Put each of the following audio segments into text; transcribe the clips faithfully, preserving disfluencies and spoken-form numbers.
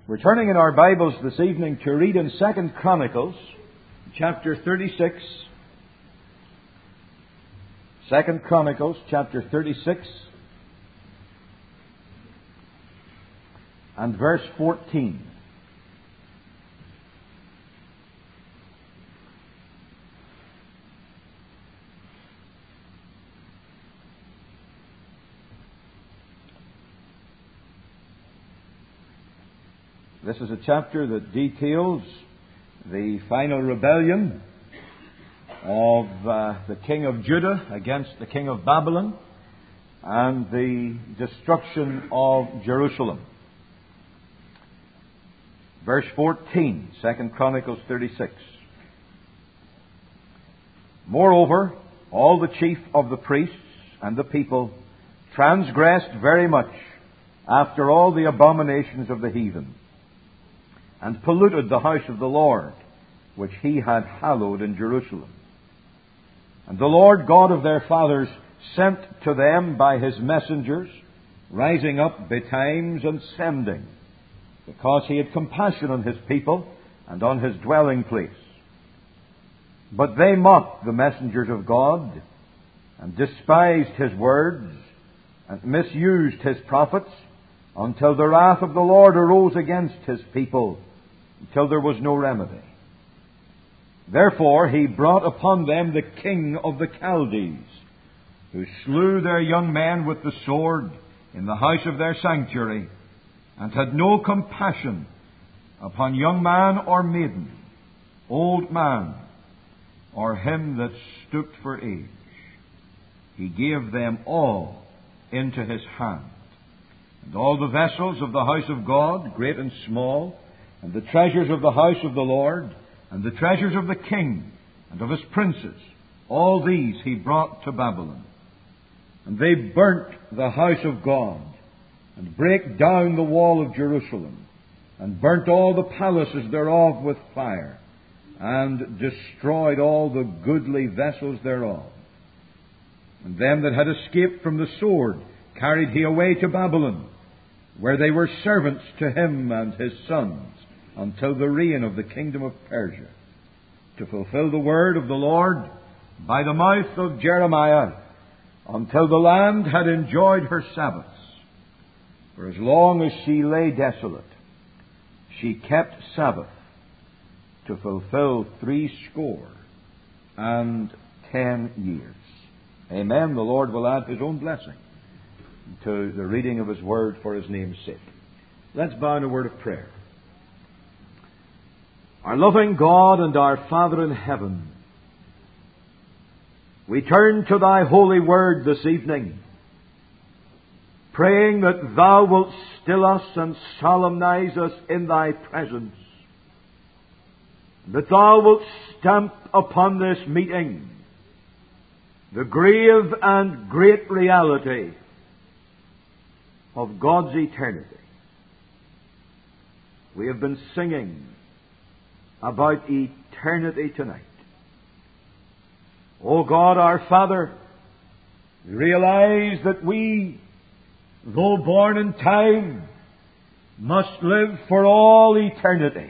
We're turning in our Bibles this evening to read in Second Chronicles, chapter thirty-six. Second Chronicles, chapter thirty-six, and verse fourteen. This is a chapter that details the final rebellion of uh, the king of Judah against the king of Babylon and the destruction of Jerusalem. Verse fourteen, Second Chronicles thirty-six. Moreover, all the chief of the priests and the people transgressed very much after all the abominations of the heathen, and polluted the house of the Lord, which he had hallowed in Jerusalem. And the Lord God of their fathers sent to them by his messengers, rising up betimes and sending, because he had compassion on his people and on his dwelling place. But they mocked the messengers of God, and despised his words, and misused his prophets, until the wrath of the Lord arose against his people, until there was no remedy. Therefore he brought upon them the king of the Chaldees, who slew their young men with the sword in the house of their sanctuary, and had no compassion upon young man or maiden, old man, or him that stooped for age. He gave them all into his hand, and all the vessels of the house of God, great and small, and the treasures of the house of the Lord, and the treasures of the king, and of his princes, all these he brought to Babylon. And they burnt the house of God, and brake down the wall of Jerusalem, and burnt all the palaces thereof with fire, and destroyed all the goodly vessels thereof. And them that had escaped from the sword carried he away to Babylon, where they were servants to him and his sons, until the reign of the kingdom of Persia, to fulfill the word of the Lord by the mouth of Jeremiah, until the land had enjoyed her Sabbaths. For as long as she lay desolate, she kept Sabbath, to fulfill threescore and ten years. Amen. The Lord will add his own blessing to the reading of his word for his name's sake. Let's bow in a word of prayer. Our loving God and our Father in heaven, we turn to thy holy word this evening, praying that thou wilt still us and solemnize us in thy presence, that thou wilt stamp upon this meeting the grave and great reality of God's eternity. We have been singing about eternity tonight. O God, our Father, we realize that we, though born in time, must live for all eternity.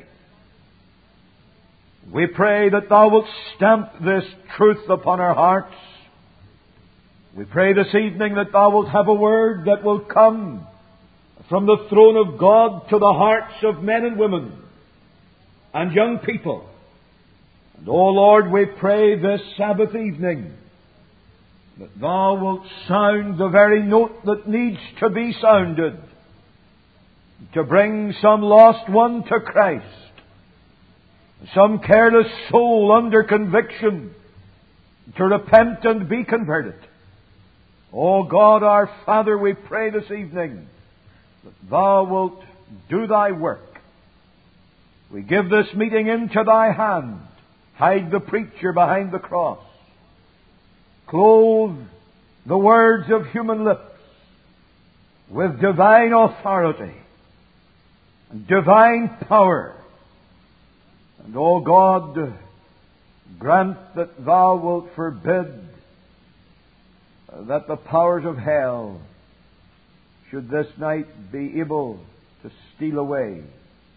We pray that thou wilt stamp this truth upon our hearts. We pray this evening that thou wilt have a word that will come from the throne of God to the hearts of men and women and young people. And, O Lord, we pray this Sabbath evening that thou wilt sound the very note that needs to be sounded to bring some lost one to Christ, some careless soul under conviction to repent and be converted. O God, our Father, we pray this evening that thou wilt do thy work. We give this meeting into thy hand. Hide the preacher behind the cross. Clothe the words of human lips with divine authority and divine power. And, O God, grant that thou wilt forbid that the powers of hell should this night be able to steal away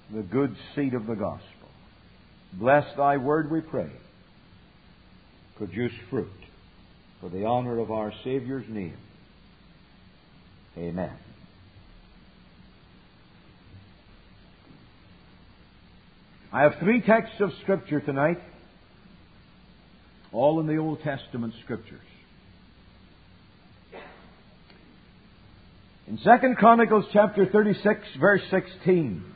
the good seed of the gospel. Bless Thy word, we pray. Produce fruit for the honor of our Savior's name. Amen. I have three texts of Scripture tonight, all in the Old Testament Scriptures. In Second Chronicles chapter thirty-six, verse sixteen,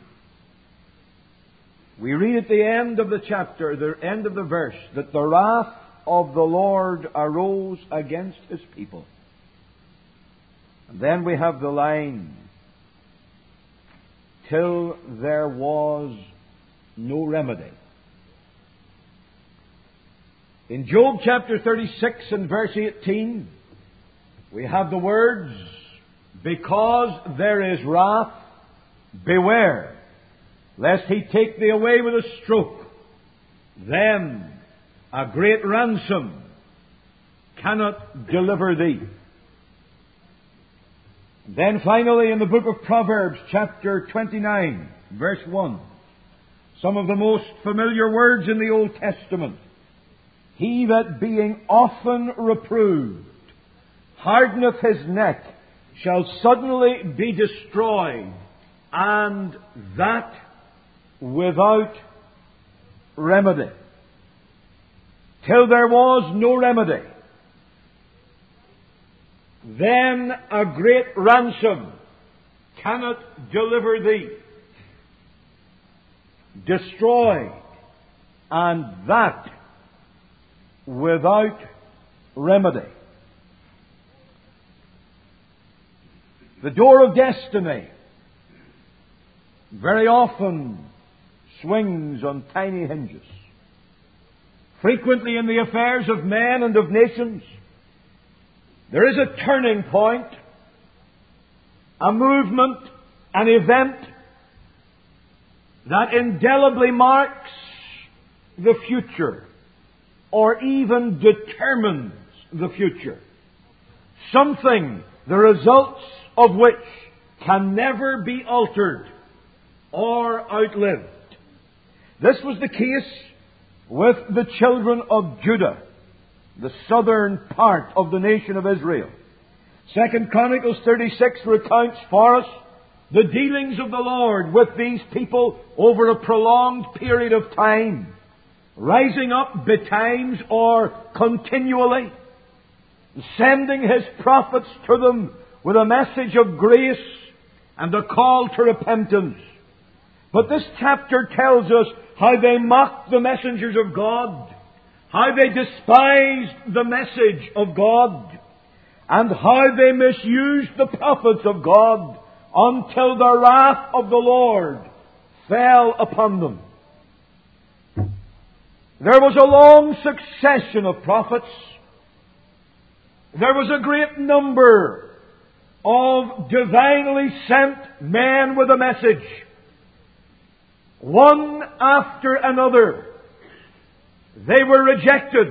we read at the end of the chapter, the end of the verse, that the wrath of the Lord arose against His people. And then we have the line, till there was no remedy. In Job chapter thirty-six and verse eighteen, we have the words, because there is wrath, beware, lest He take thee away with a stroke. Then a great ransom cannot deliver thee. Then finally in the book of Proverbs chapter twenty-nine, verse one, some of the most familiar words in the Old Testament. He that being often reproved hardeneth his neck shall suddenly be destroyed, and that without remedy. Till there was no remedy. Then a great ransom cannot deliver thee. Destroyed, and that without remedy. The door of destiny very often swings on tiny hinges. Frequently in the affairs of men and of nations, there is a turning point, a movement, an event that indelibly marks the future, or even determines the future. Something, the results of which can never be altered or outlived. This was the case with the children of Judah, the southern part of the nation of Israel. Second Chronicles thirty-six recounts for us the dealings of the Lord with these people over a prolonged period of time, rising up betimes or continually, sending His prophets to them with a message of grace and a call to repentance. But this chapter tells us how they mocked the messengers of God, how they despised the message of God, and how they misused the prophets of God until the wrath of the Lord fell upon them. There was a long succession of prophets. There was a great number of divinely sent men with a message. One after another, they were rejected.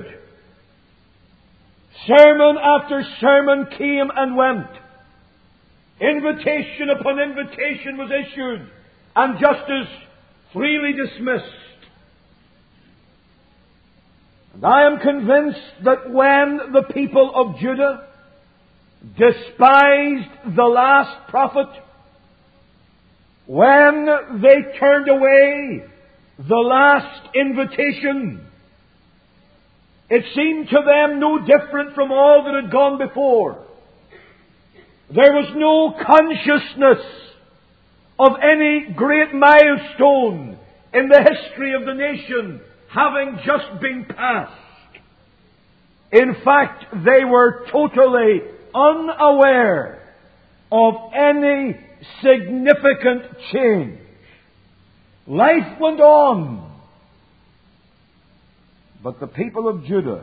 Sermon after sermon came and went. Invitation upon invitation was issued, and just as freely dismissed. And I am convinced that when the people of Judah despised the last prophet, when they turned away the last invitation, it seemed to them no different from all that had gone before. There was no consciousness of any great milestone in the history of the nation having just been passed. In fact, they were totally unaware of any significant change. Life went on. But the people of Judah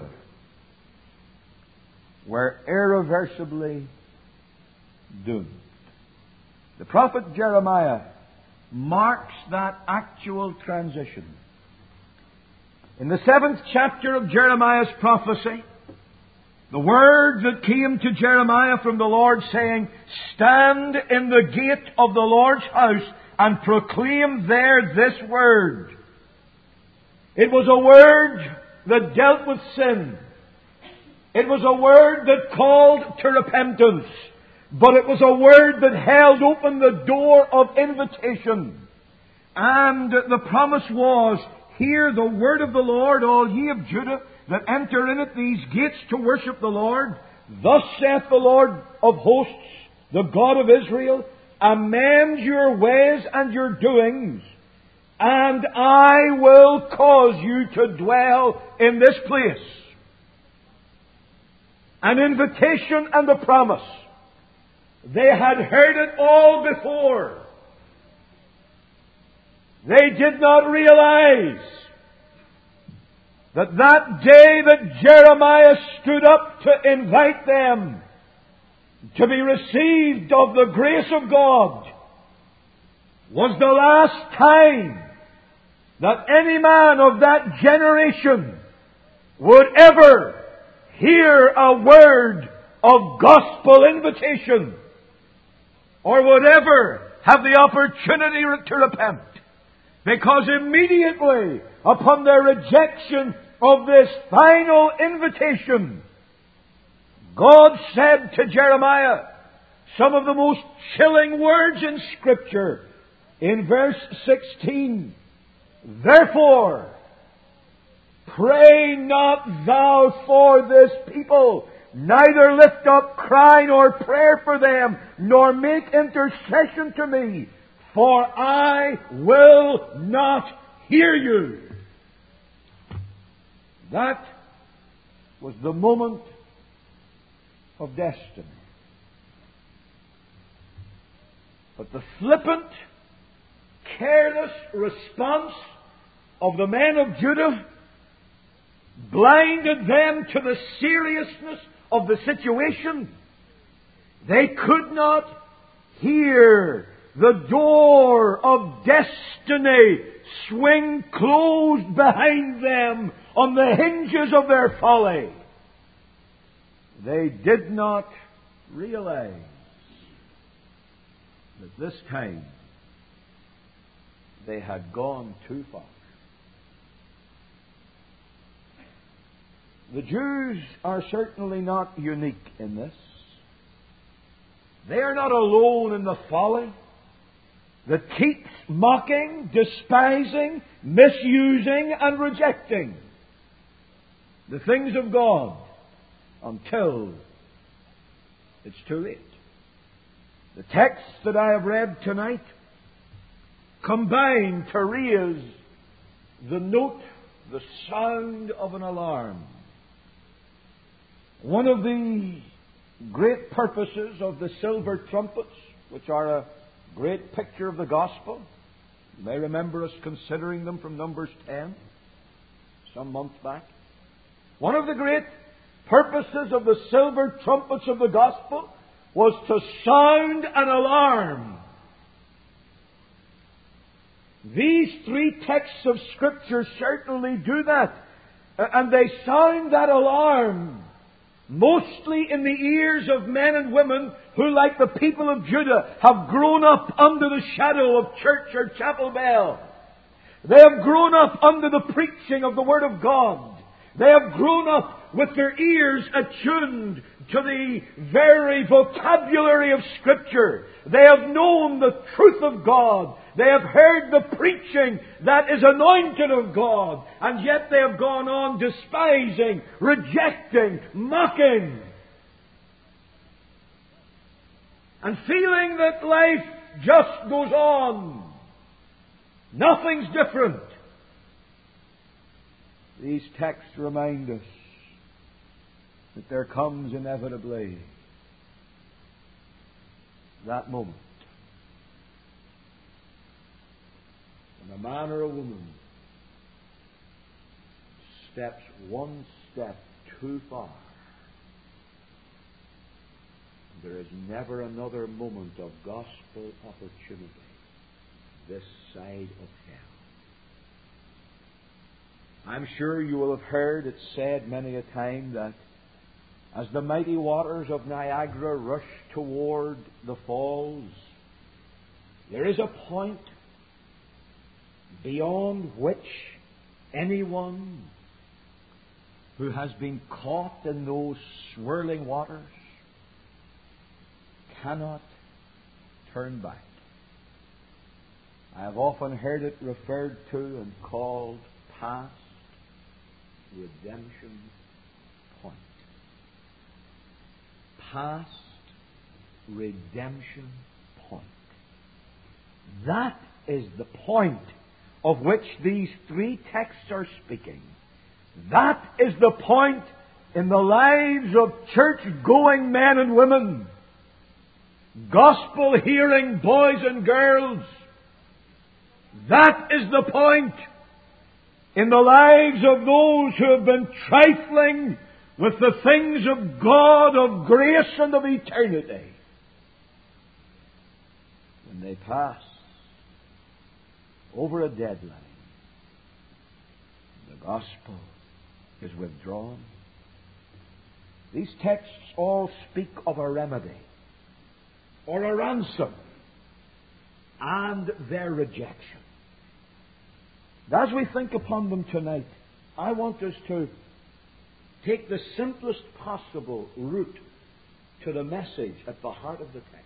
were irreversibly doomed. The prophet Jeremiah marks that actual transition. In the seventh chapter of Jeremiah's prophecy, the word that came to Jeremiah from the Lord saying, "Stand in the gate of the Lord's house and proclaimed there this word. It was a word that dealt with sin. It was a word that called to repentance. But it was a word that held open the door of invitation. And the promise was, hear the word of the Lord, all ye of Judah, that enter in at these gates to worship the Lord. Thus saith the Lord of hosts, the God of Israel, amend your ways and your doings, and I will cause you to dwell in this place. An invitation and a promise. They had heard it all before. They did not realize that that day that Jeremiah stood up to invite them to be received of the grace of God was the last time that any man of that generation would ever hear a word of gospel invitation, or would ever have the opportunity to repent. Because immediately upon their rejection of this final invitation, God said to Jeremiah some of the most chilling words in Scripture. In verse sixteen, therefore, pray not thou for this people, neither lift up cry nor prayer for them, nor make intercession to me, for I will not hear you. That was the moment of destiny. But the flippant, careless response of the men of Judah blinded them to the seriousness of the situation. They could not hear the door of destiny swing closed behind them on the hinges of their folly. They did not realize that this time they had gone too far. The Jews are certainly not unique in this. They are not alone in the folly that keeps mocking, despising, misusing, and rejecting the things of God until it's too late. The texts that I have read tonight combine to raise the note, the sound of an alarm. One of the great purposes of the silver trumpets, which are a great picture of the gospel, you may remember us considering them from Numbers ten, some months back. One of the great purposes of the silver trumpets of the gospel was to sound an alarm. These three texts of Scripture certainly do that. And they sound that alarm mostly in the ears of men and women who, like the people of Judah, have grown up under the shadow of church or chapel bell. They have grown up under the preaching of the Word of God. They have grown up with their ears attuned to the very vocabulary of Scripture. They have known the truth of God. They have heard the preaching that is anointed of God. And yet they have gone on despising, rejecting, mocking, and feeling that life just goes on. Nothing's different. These texts remind us that there comes inevitably that moment when a man or a woman steps one step too far. There is never another moment of gospel opportunity this side of hell. I'm sure you will have heard it said many a time that as the mighty waters of Niagara rush toward the falls, There is a point beyond which anyone who has been caught in those swirling waters cannot turn back. I have often heard it referred to and called past redemption point. Past redemption point. That is the point of which these three texts are speaking. That is the point in the lives of church-going men and women, gospel-hearing boys and girls. That is the point in the lives of those who have been trifling with the things of God, of grace, and of eternity. When they pass over a deadline, the gospel is withdrawn. These texts all speak of a remedy or a ransom and their rejection. As we think upon them tonight, I want us to take the simplest possible route to the message at the heart of the text.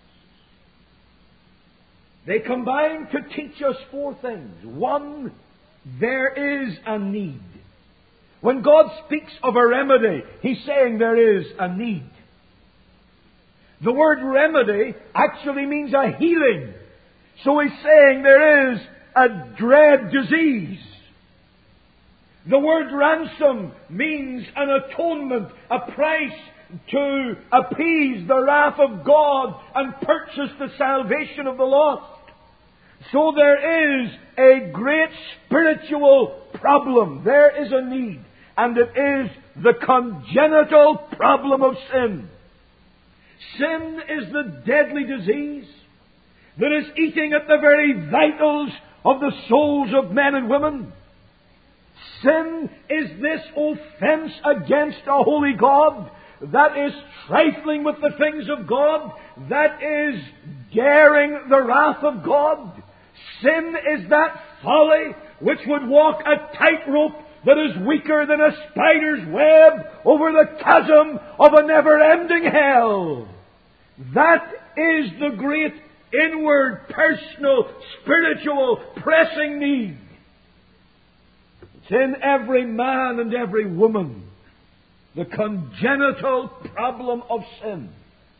They combine to teach us four things. One, there is a need. When God speaks of a remedy, He's saying there is a need. The word remedy actually means a healing. So He's saying there is a dread disease. The word ransom means an atonement, a price to appease the wrath of God and purchase the salvation of the lost. So there is a great spiritual problem. There is a need. And it is the congenital problem of sin. Sin is the deadly disease that is eating at the very vitals of the souls of men and women. Sin is this offense against a holy God that is trifling with the things of God, that is daring the wrath of God. Sin is that folly which would walk a tightrope that is weaker than a spider's web over the chasm of a never-ending hell. That is the great inward, personal, spiritual, pressing need. It's in every man and every woman. The congenital problem of sin.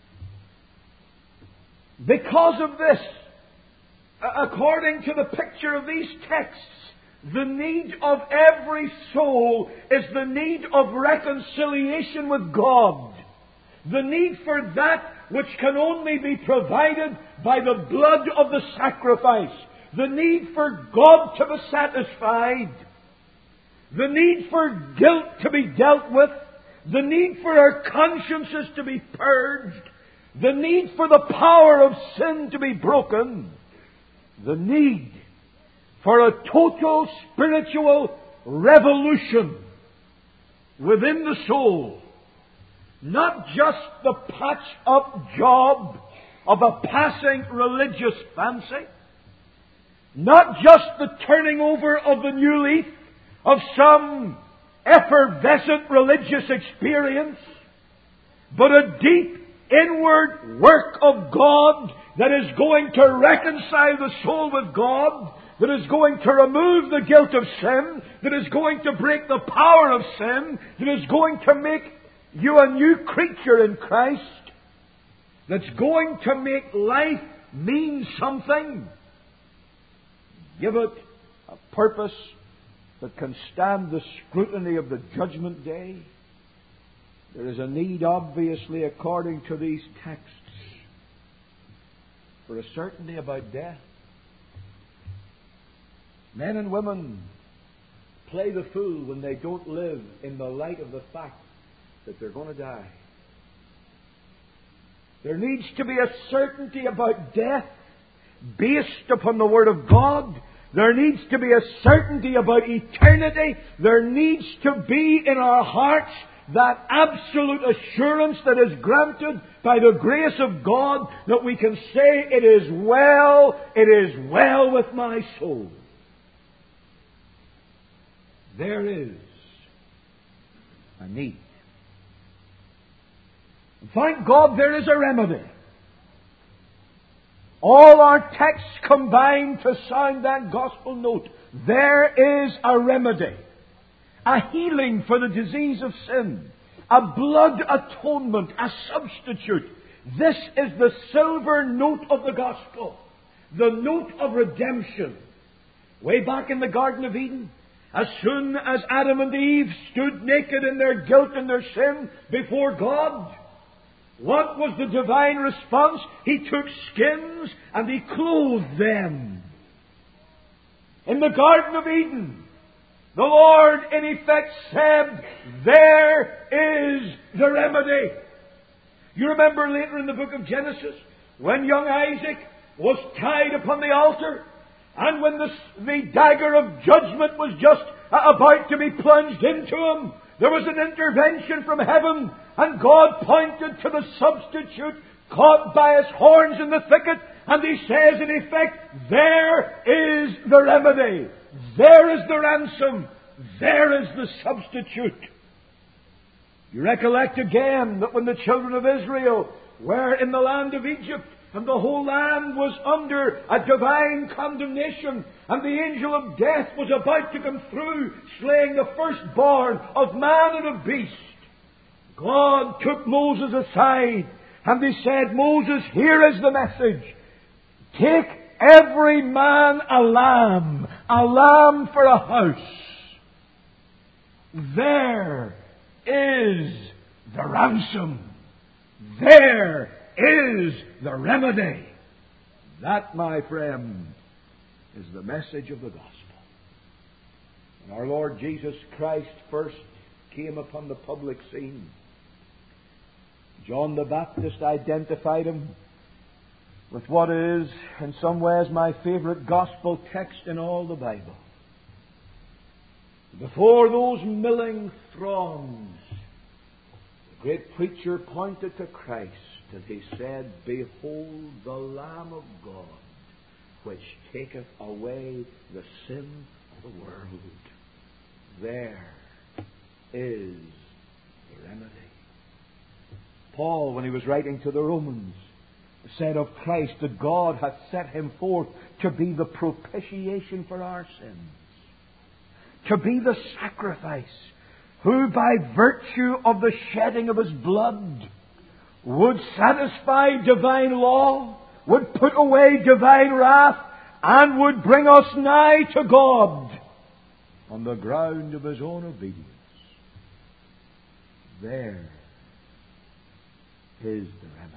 Because of this, according to the picture of these texts, the need of every soul is the need of reconciliation with God. The need for that which can only be provided by the blood of the sacrifice. The need for God to be satisfied. The need for guilt to be dealt with. The need for our consciences to be purged. The need for the power of sin to be broken. The need for a total spiritual revolution within the soul. Not just the patch-up job of a passing religious fancy. Not just the turning over of the new leaf of some effervescent religious experience, but a deep inward work of God that is going to reconcile the soul with God, that is going to remove the guilt of sin, that is going to break the power of sin, that is going to make you a new creature in Christ, that's going to make life mean something. Give it a purpose that can stand the scrutiny of the judgment day. There is a need, obviously, according to these texts, for a certainty about death. Men and women play the fool when they don't live in the light of the fact that they're going to die. There needs to be a certainty about death based upon the Word of God. There needs to be a certainty about eternity. There needs to be in our hearts that absolute assurance that is granted by the grace of God, that we can say, it is well, it is well with my soul. There is a need. Thank God there is a remedy. All our texts combine to sound that gospel note. There is a remedy. A healing for the disease of sin. A blood atonement. A substitute. This is the silver note of the gospel. The note of redemption. Way back in the Garden of Eden, as soon as Adam and Eve stood naked in their guilt and their sin before God, what was the divine response? He took skins and He clothed them. In the Garden of Eden, the Lord in effect said, there is the remedy. You remember later in the book of Genesis, when young Isaac was tied upon the altar, and when the, the dagger of judgment was just about to be plunged into him, there was an intervention from heaven, and God pointed to the substitute caught by his horns in the thicket, and He says in effect, there is the remedy, there is the ransom, there is the substitute. You recollect again that when the children of Israel were in the land of Egypt, and the whole land was under a divine condemnation, and the angel of death was about to come through, slaying the firstborn of man and of beast, God took Moses aside, and He said, Moses, here is the message. Take every man a lamb, a lamb for a house. There is the ransom. There is the remedy. That, my friend, is the message of the gospel. When our Lord Jesus Christ first came upon the public scene, John the Baptist identified Him with what is, in some ways, my favorite gospel text in all the Bible. Before those milling throngs, the great preacher pointed to Christ, and he said, Behold the Lamb of God, which taketh away the sin of the world. There is the remedy. Paul, when he was writing to the Romans, said of Christ that God hath set Him forth to be the propitiation for our sins, to be the sacrifice, who by virtue of the shedding of His blood would satisfy divine law, would put away divine wrath, and would bring us nigh to God on the ground of His own obedience. There is the remedy.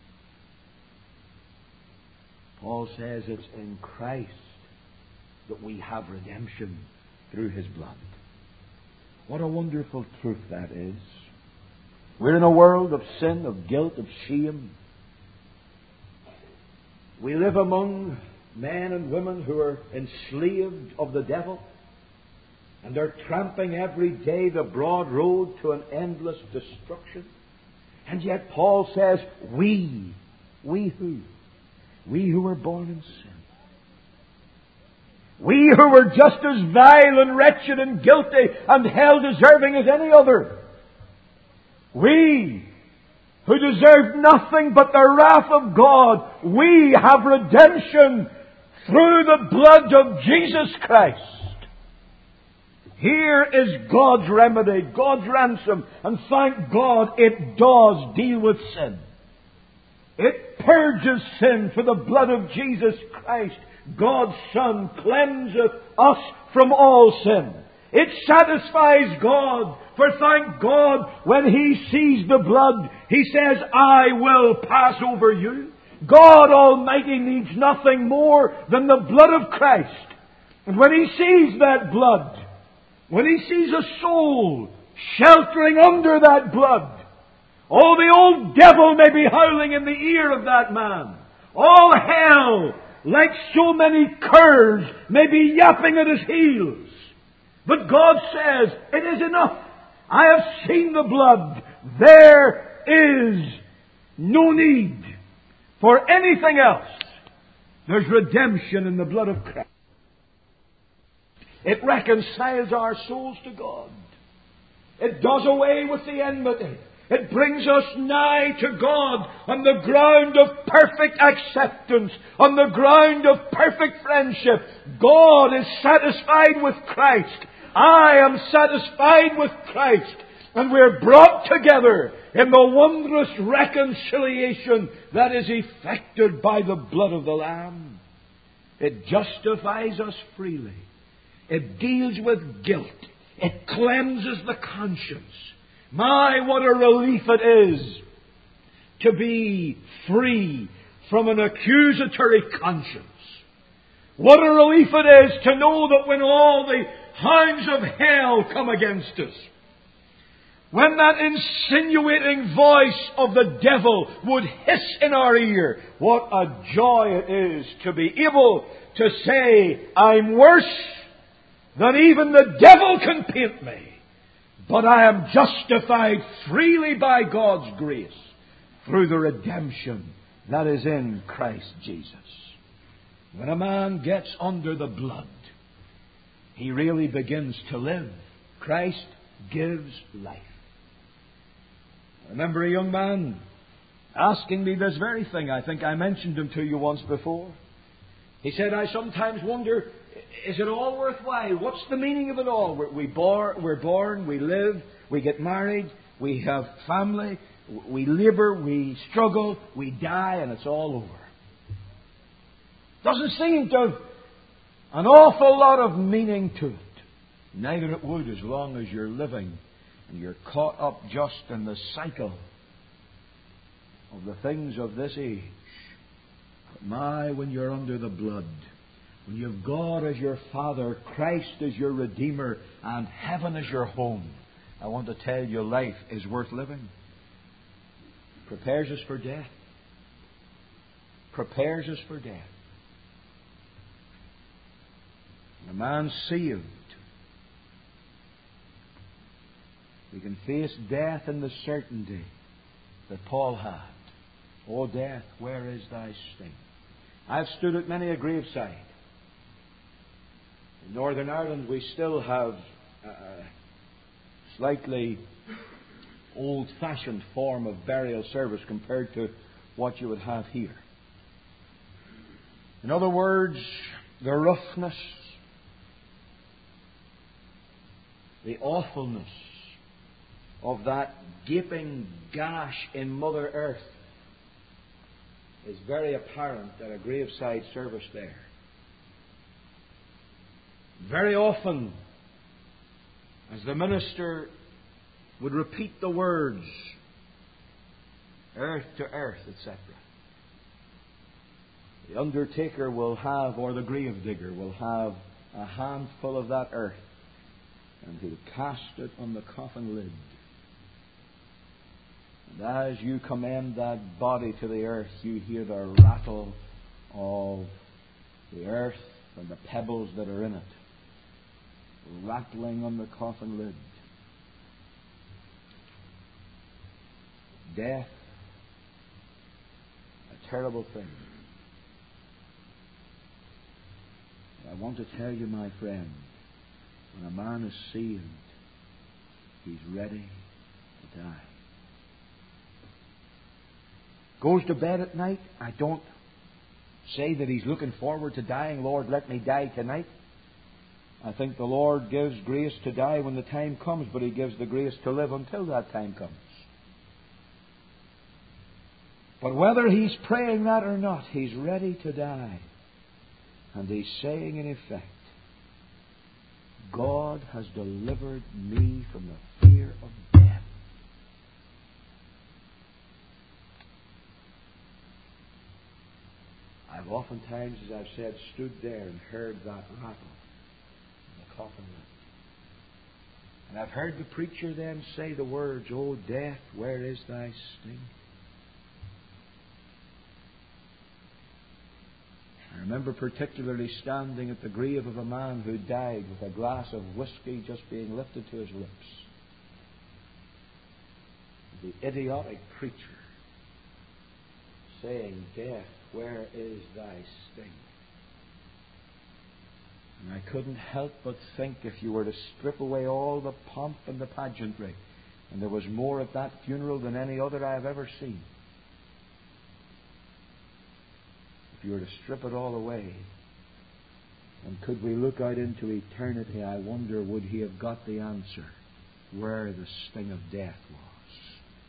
Paul says it's in Christ that we have redemption through His blood. What a wonderful truth that is. We're in a world of sin, of guilt, of shame. We live among men and women who are enslaved of the devil, and they're tramping every day the broad road to an endless destruction. And yet Paul says, we, we who? We who were born in sin. We who were just as vile and wretched and guilty and hell deserving as any other. We who deserved nothing but the wrath of God, we have redemption through the blood of Jesus Christ. Here is God's remedy, God's ransom, and thank God it does deal with sin. It purges sin, for the blood of Jesus Christ, God's Son, cleanseth us from all sin. It satisfies God, for thank God, when He sees the blood, He says, I will pass over you. God Almighty needs nothing more than the blood of Christ. And when He sees that blood, when He sees a soul sheltering under that blood, oh, the old devil may be howling in the ear of that man. All hell, like so many curs, may be yapping at his heels. But God says, it is enough. I have seen the blood. There is no need for anything else. There's redemption in the blood of Christ. It reconciles our souls to God. It does away with the enmity. It brings us nigh to God on the ground of perfect acceptance, on the ground of perfect friendship. God is satisfied with Christ. I am satisfied with Christ. And we're brought together in the wondrous reconciliation that is effected by the blood of the Lamb. It justifies us freely. It deals with guilt. It cleanses the conscience. My, what a relief it is to be free from an accusatory conscience. What a relief it is to know that when all the hounds of hell come against us, when that insinuating voice of the devil would hiss in our ear, what a joy it is to be able to say, I'm worse than even the devil can paint me. But I am justified freely by God's grace through the redemption that is in Christ Jesus. When a man gets under the blood, he really begins to live. Christ gives life. I remember a young man asking me this very thing. I think I mentioned him to you once before. He said, I sometimes wonder, is it all worthwhile? What's the meaning of it all? We're, we bore, we're born, we live, we get married, we have family, we labour, we struggle, we die, and it's all over. Doesn't seem to have an awful lot of meaning to it. Neither it would as long as you're living and you're caught up just in the cycle of the things of this age. But my, when you're under the blood, when you've God as your Father, Christ as your Redeemer, and heaven as your home, I want to tell you life is worth living. Prepares us for death. Prepares us for death. A man saved, we can face death in the certainty that Paul had. O death, where is thy sting? I've stood at many a graveside. In Northern Ireland we still have a slightly old-fashioned form of burial service compared to what you would have here. In other words, the roughness, the awfulness of that gaping gash in Mother Earth is very apparent at a graveside service there. Very often, as the minister would repeat the words, earth to earth, et cetera, the undertaker will have, or the grave digger will have, a handful of that earth, and he'll cast it on the coffin lid. And as you commend that body to the earth, you hear the rattle of the earth and the pebbles that are in it rattling on the coffin lid. Death, a terrible thing. But I want to tell you, my friend, when a man is saved, he's ready to die. Goes to bed at night, I don't say that he's looking forward to dying. Lord, let me die tonight. I think the Lord gives grace to die when the time comes, but He gives the grace to live until that time comes. But whether he's praying that or not, he's ready to die. And he's saying in effect, God has delivered me from the fear of death. I've oftentimes, as I've said, stood there and heard that rattle in the coffin lid. And I've heard the preacher then say the words, "O death, where is thy sting?" I remember particularly standing at the grave of a man who died with a glass of whiskey just being lifted to his lips. The idiotic preacher saying, "Death, where is thy sting?" And I couldn't help but think, if you were to strip away all the pomp and the pageantry, and there was more at that funeral than any other I have ever seen, if you were to strip it all away, and could we look out into eternity, I wonder, would he have got the answer where the sting of death was?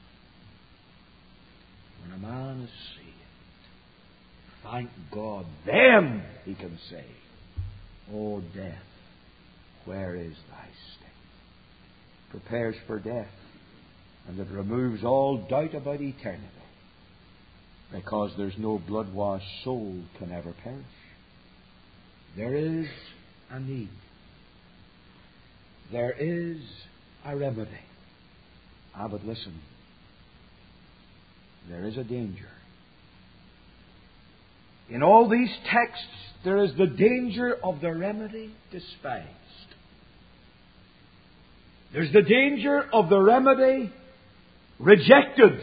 When a man is saved, thank God, then he can say, "O death, where is thy sting?" Prepares for death, and it removes all doubt about eternity, because there's no blood-washed soul can ever perish. There is a need. There is a remedy. Ah, but listen, there is a danger. In all these texts, there is the danger of the remedy despised. There's the danger of the remedy rejected.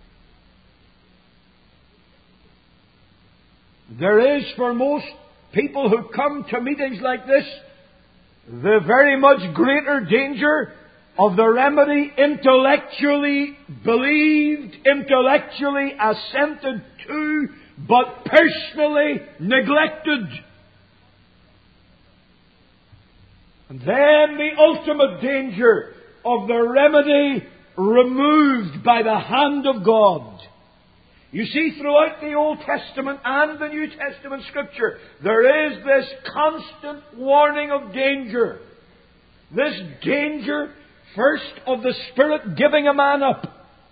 There is, for most people who come to meetings like this, the very much greater danger of the remedy intellectually believed, intellectually assented to, but personally neglected. And then the ultimate danger of the remedy removed by the hand of God. You see, throughout the Old Testament and the New Testament Scripture, there is this constant warning of danger. This danger, first, of the Spirit giving a man up.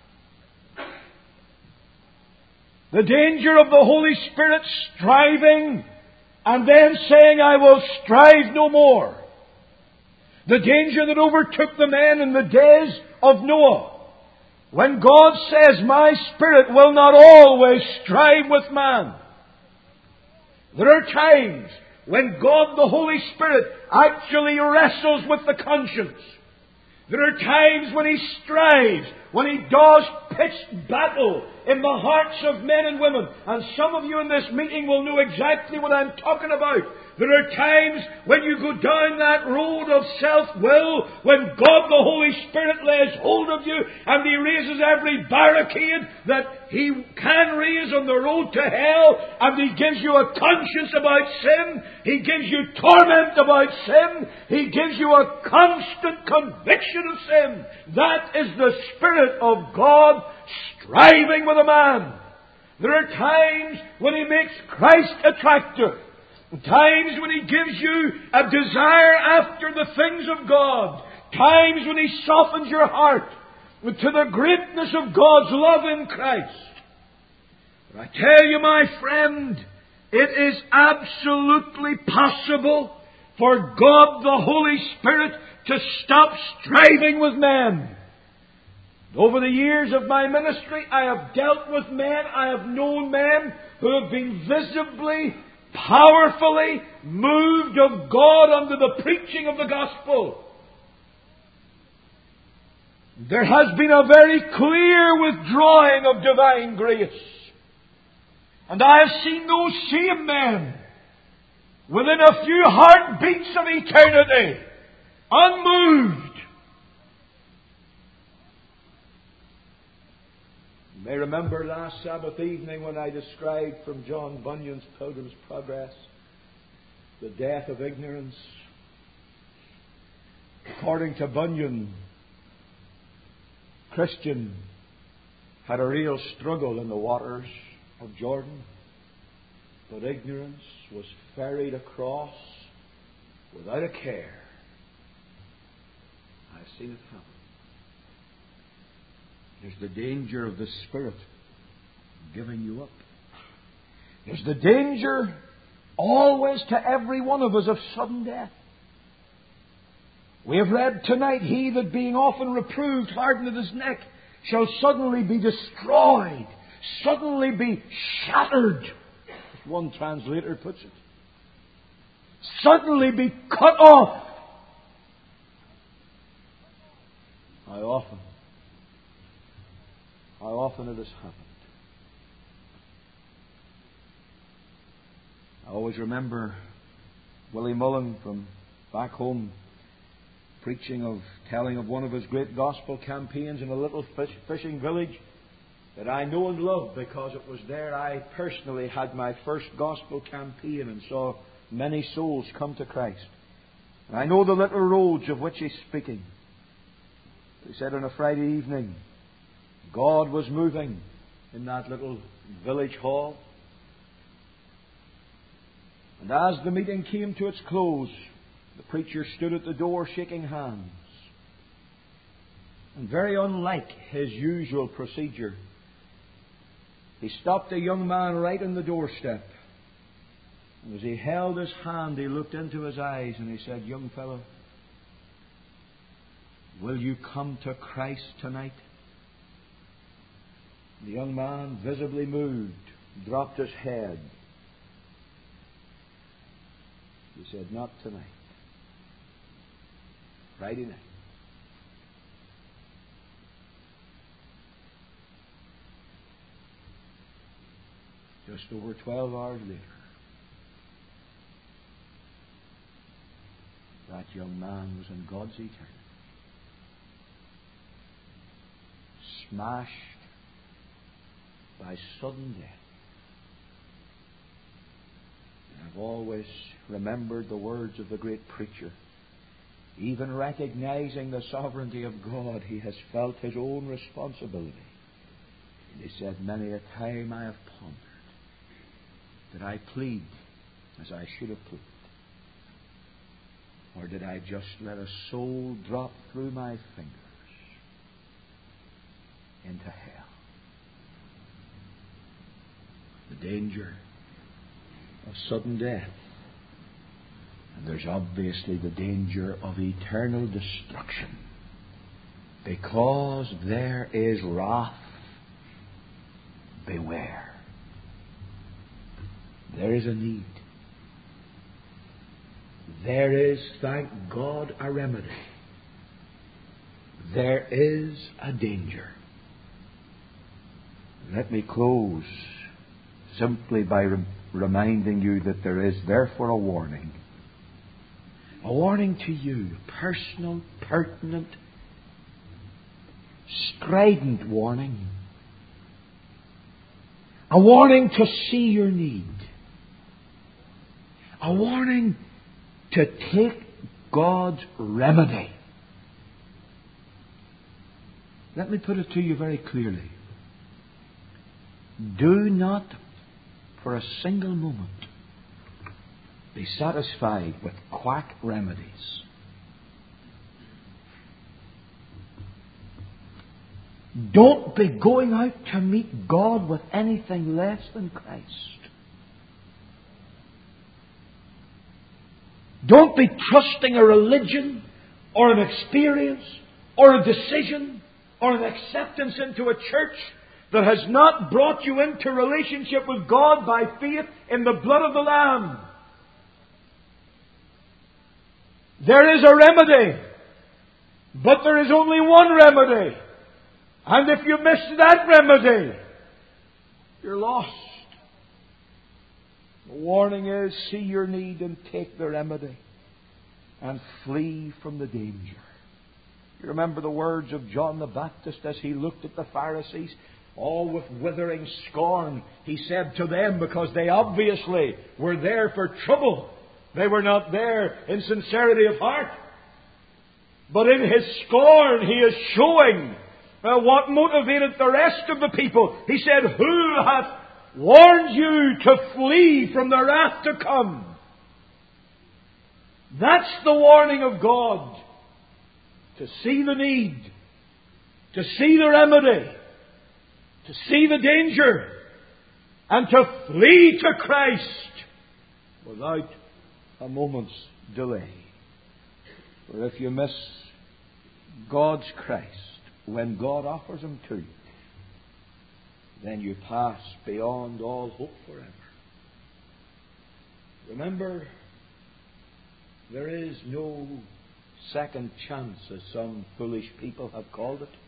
The danger of the Holy Spirit striving and then saying, "I will strive no more." The danger that overtook the men in the days of Noah, when God says, "My Spirit will not always strive with man." There are times when God, the Holy Spirit, actually wrestles with the conscience. There are times when He strives, when He does pitched battle in the hearts of men and women. And some of you in this meeting will know exactly what I'm talking about. There are times when you go down that road of self-will, when God the Holy Spirit lays hold of you and He raises every barricade that He can raise on the road to hell, and He gives you a conscience about sin, He gives you torment about sin, He gives you a constant conviction of sin. That is the Spirit of God striving with a man. There are times when He makes Christ attractive. Times when He gives you a desire after the things of God. Times when He softens your heart to the greatness of God's love in Christ. But I tell you, my friend, it is absolutely possible for God the Holy Spirit to stop striving with men. Over the years of my ministry, I have dealt with men, I have known men who have been visibly, powerfully moved of God under the preaching of the gospel. There has been a very clear withdrawing of divine grace. And I have seen those same men, within a few heartbeats of eternity, unmoved. You may remember last Sabbath evening when I described from John Bunyan's Pilgrim's Progress the death of ignorance. According to Bunyan, Christian had a real struggle in the waters of Jordan, but ignorance was ferried across without a care. I've seen it happen. There's the danger of the Spirit giving you up. There's the danger always to every one of us of sudden death. We have read tonight, "He that being often reproved hardeneth his neck shall suddenly be destroyed, suddenly be shattered," as one translator puts it. Suddenly be cut off. How often? How often it has happened. I always remember Willie Mullen from back home preaching of, telling of one of his great gospel campaigns in a little fish, fishing village that I know and love, because it was there I personally had my first gospel campaign and saw many souls come to Christ. And I know the little roads of which he's speaking. He said on a Friday evening, God was moving in that little village hall. And as the meeting came to its close, the preacher stood at the door shaking hands. And very unlike his usual procedure, he stopped a young man right on the doorstep. And as he held his hand, he looked into his eyes and he said, "Young fellow, will you come to Christ tonight?" The young man, visibly moved, dropped his head. He said, "Not tonight. Friday night." Just over twelve hours later, that young man was in God's eternity, smashed by sudden death. And I've always remembered the words of the great preacher. Even recognizing the sovereignty of God, he has felt his own responsibility. And he said, "Many a time I have pondered, did I plead as I should have pleaded? Or did I just let a soul drop through my fingers into hell?" The danger of sudden death. And there's obviously the danger of eternal destruction. Because there is wrath. Beware. There is a need. There is, thank God, a remedy. There is a danger. Let me close simply by re- reminding you that there is therefore a warning. A warning to you, personal, pertinent, strident warning. A warning to see your need. A warning to take God's remedy. Let me put it to you very clearly. Do not for a single moment be satisfied with quack remedies. Don't be going out to meet God with anything less than Christ. Don't be trusting a religion or an experience or a decision or an acceptance into a church that has not brought you into relationship with God by faith in the blood of the Lamb. There is a remedy, but there is only one remedy. And if you miss that remedy, you're lost. The warning is, see your need and take the remedy and flee from the danger. You remember the words of John the Baptist as he looked at the Pharisees, all with withering scorn. He said to them, because they obviously were there for trouble, they were not there in sincerity of heart. But in his scorn, he is showing uh, what motivated the rest of the people. He said, "Who hath warned you to flee from the wrath to come?" That's the warning of God. To see the need, to see the remedy, to see the danger, and to flee to Christ without a moment's delay. For if you miss God's Christ when God offers Him to you, then you pass beyond all hope forever. Remember, there is no second chance, as some foolish people have called it.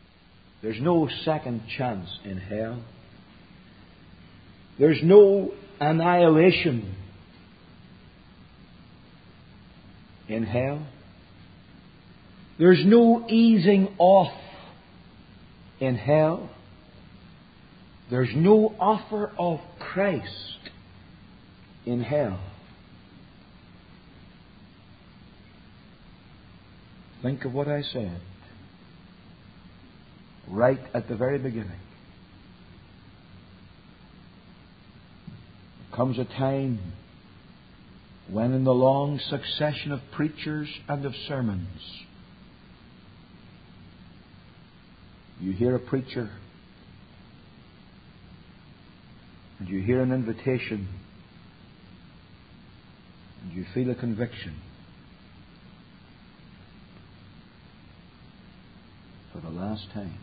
There's no second chance in hell. There's no annihilation in hell. There's no easing off in hell. There's no offer of Christ in hell. Think of what I said right at the very beginning. There comes a time when, in the long succession of preachers and of sermons, you hear a preacher and you hear an invitation and you feel a conviction for the last time.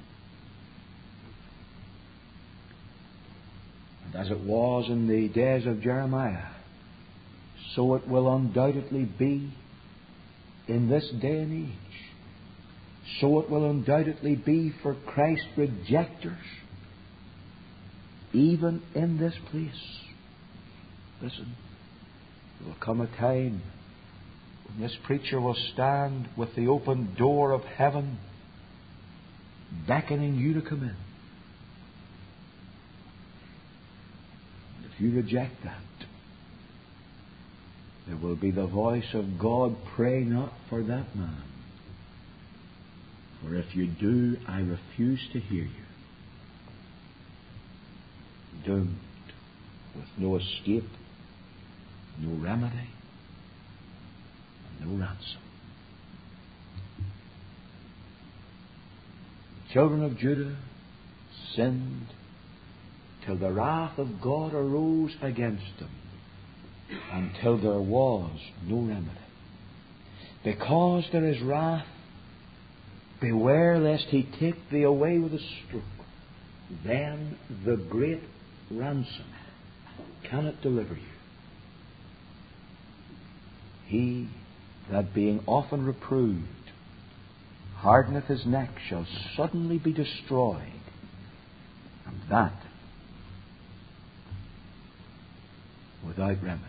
And as it was in the days of Jeremiah, so it will undoubtedly be in this day and age. So it will undoubtedly be for Christ's rejectors, even in this place. Listen, there will come a time when this preacher will stand with the open door of heaven, beckoning you to come in. And if you reject that, there will be the voice of God, pray not for that man. For if you do, I refuse to hear you. Doomed, with no escape, no remedy, and no ransom. The children of Judah sinned till the wrath of God arose against them, until there was no remedy. Because there is wrath, beware lest he take thee away with a stroke. Then the great ransom cannot deliver you. He that being often reproved hardeneth his neck shall suddenly be destroyed, and that without remedy.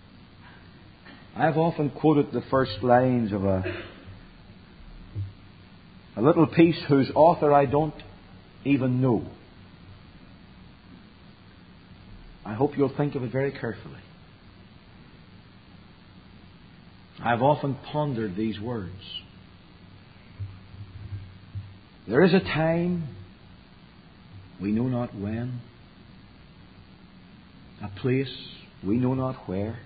I have often quoted the first lines of a a little piece whose author I don't even know. I hope you'll think of it very carefully. I've often pondered these words. There is a time, we know not when, a place, we know not where,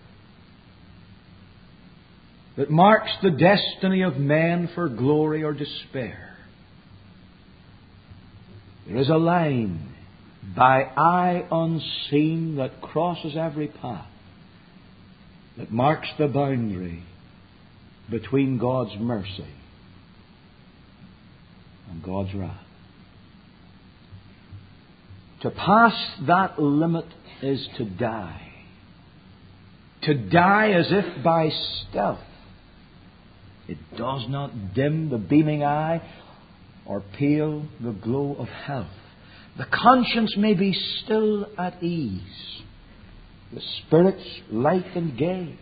that marks the destiny of men for glory or despair. There is a line by eye unseen that crosses every path, that marks the boundary between God's mercy and God's wrath. To pass that limit is to die. To die as if by stealth. It does not dim the beaming eye or pale the glow of health. The conscience may be still at ease. The spirit's light and gay.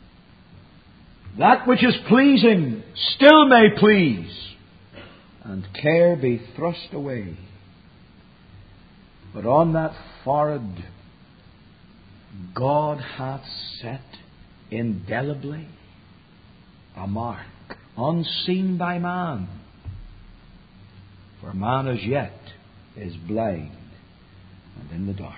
That which is pleasing still may please, and care be thrust away. But on that forehead God hath set indelibly a mark, unseen by man. For man as yet is blind and in the dark.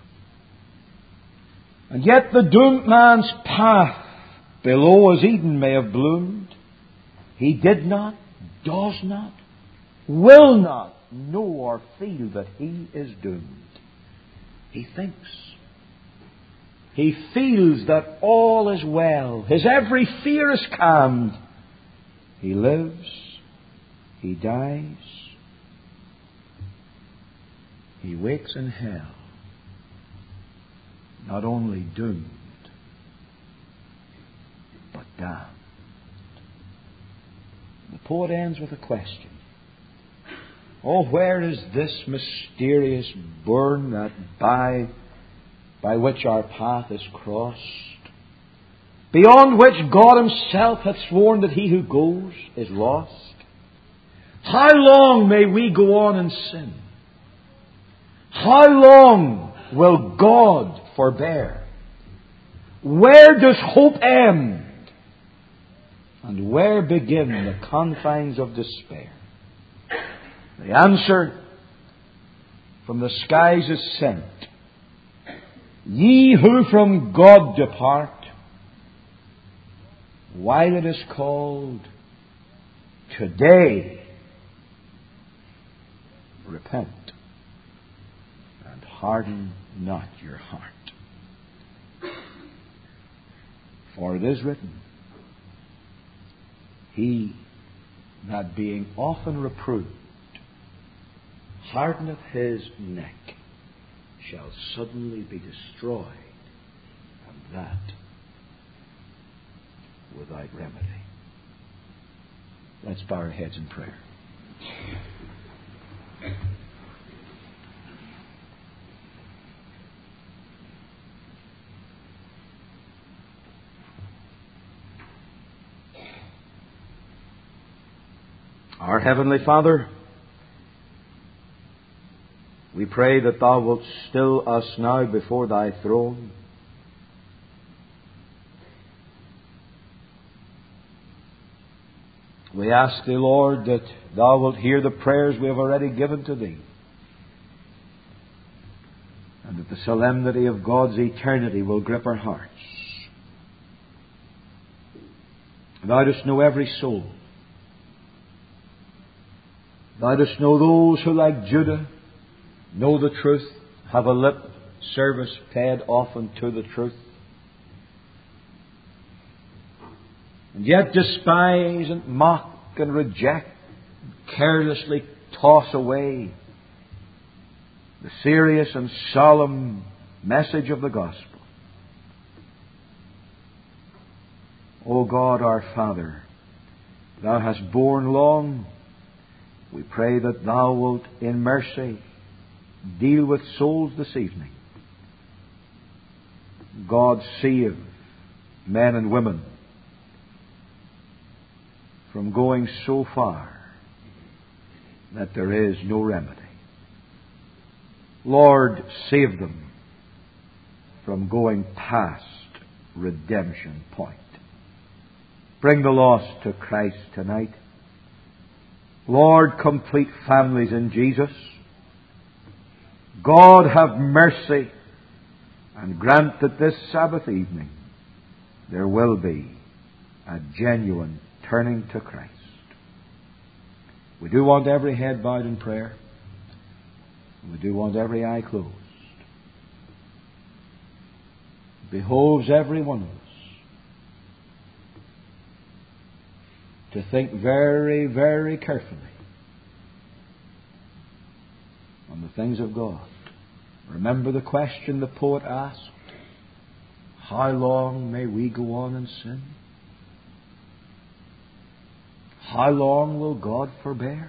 And yet the doomed man's path below as Eden may have bloomed, he did not, does not, will not know or feel that he is doomed. He thinks. He feels that all is well. His every fear is calmed. He lives. He dies. He wakes in hell. Not only doomed, but damned. The poet ends with a question. Oh, where is this mysterious bourne that by by which our path is crossed, beyond which God Himself hath sworn that he who goes is lost? How long may we go on in sin? How long will God forbear? Where does hope end? And where begin the confines of despair? The answer from the skies is sent. Ye who from God depart, while it is called today, repent and harden not your heart. For it is written, He that being often reproved hardeneth his neck shall suddenly be destroyed, and that without remedy. Let's bow our heads in prayer. Our Heavenly Father, we pray that Thou wilt still us now before Thy throne. We ask Thee, Lord, that Thou wilt hear the prayers we have already given to Thee, and that the solemnity of God's eternity will grip our hearts. Thou dost know every soul. Thou dost know those who, like Judah, know the truth, have a lip service paid often to the truth, and yet despise and mock and reject, carelessly toss away the serious and solemn message of the gospel. O God, our Father, Thou hast borne long. We pray that Thou wilt, in mercy, deal with souls this evening. God, save men and women from going so far that there is no remedy. Lord, save them from going past redemption point. Bring the lost to Christ tonight. Lord, complete families in Jesus. God, have mercy and grant that this Sabbath evening there will be a genuine turning to Christ. We do want every head bowed in prayer. We do want every eye closed. It behoves every one of us to think very, very carefully on the things of God. Remember the question the poet asked, how long may we go on in sin? How long will God forbear?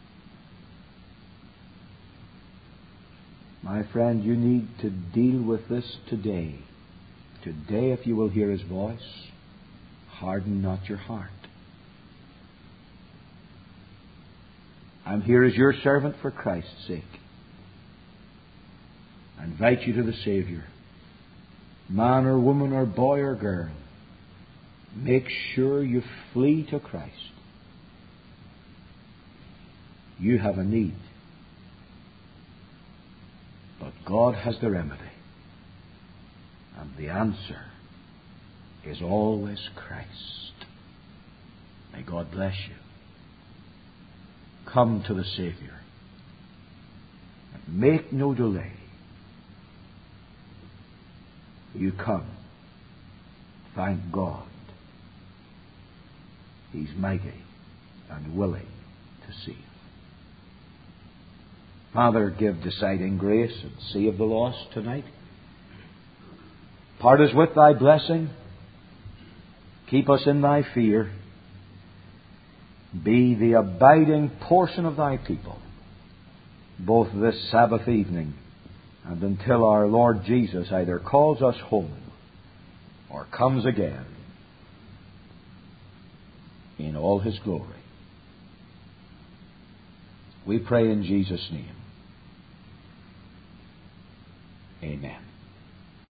My friend, you need to deal with this today. Today, if you will hear His voice, harden not your heart. I'm here as your servant for Christ's sake. I invite you to the Savior. Man or woman or boy or girl, make sure you flee to Christ. You have a need. But God has the remedy. And the answer is always Christ. May God bless you. Come to the Savior. And make no delay. You come. Thank God. He's mighty and willing to save. Father, give deciding grace and save the lost tonight. Part us with Thy blessing. Keep us in Thy fear. Be the abiding portion of Thy people, both this Sabbath evening and until our Lord Jesus either calls us home or comes again in all His glory. We pray in Jesus' name. Amen.